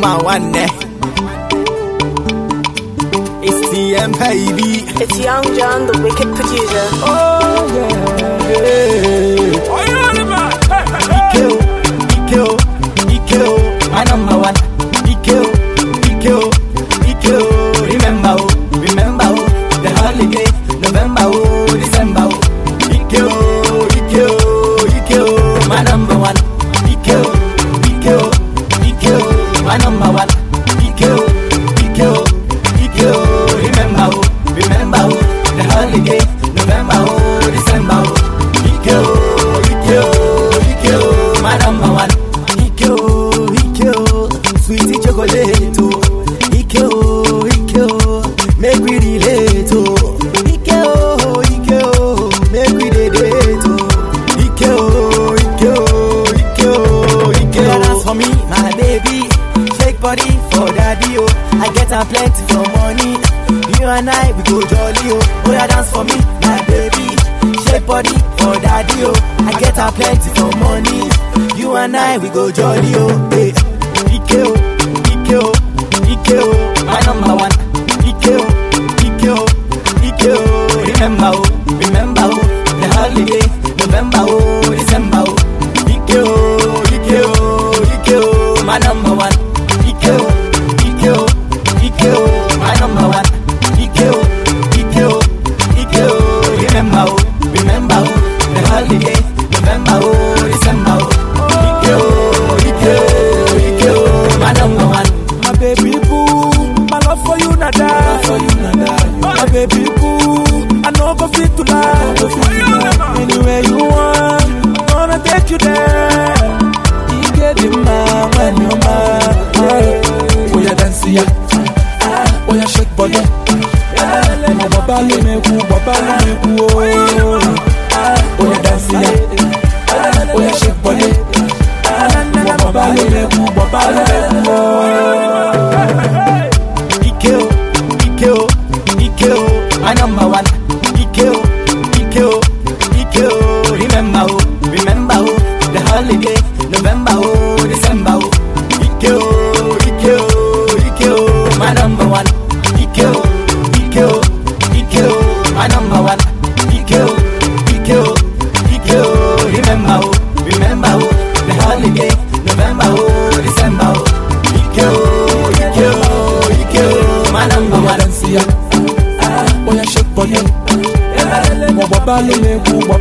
number one, eh? It's TM, baby. It's Young John, the wicked producer. Oh, yeah. Oh, you know the man. EQ, my number one. EQ, remember, the holiday, November, December. EQ, my number one. EQ, my number one. EQ, remember, the holiday, November, December. EQ, my number one. EQ, sweetie chocolate. EQ, make we relate. EQ, make we date. EQ, dance for me, my baby. Shake body for daddy, oh. I get a plenty for money. You and I, we go jolly, oh. Oh, yeah, dance for me, my baby. Shake body for daddy, oh. I get a plenty for money. You and I, we go jolly, oh. Hey. EQ, my number one. EQ, remember, the holiday, November, December. EQ, my number one. EQ, my number one. EQ, remember, the holiday, November, December. EQ, my number one. My baby boo, my love for you nada. My baby boo, I know go fit to lie. Anywhere you want, I'm gonna take you there. You get the man when you're mad. Oh yeah, dance ya. Oh yeah, shake body. My baba le me ku. Oh yeah, dance ya. Oh yeah, shake body. My baba le me ku. EQ, my number one. EQ, remember, the holiday, November, December. EQ, my number one. EQ, my number one. EQ, remember, the holiday, November, December. EQ, my number one. Oh yeah, shake body. Mo baba le me ku. Oh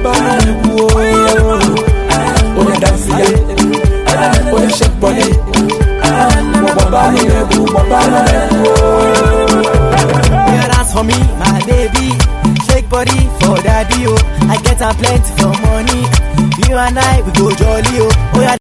yeah, dance ya. Oh yeah, shake body. Mo baba le me ku. Yeah, dance for me, my baby. Shake body for daddy, oh. I get a plenty for money. You and I, we go jolly, oh. Oh yeah.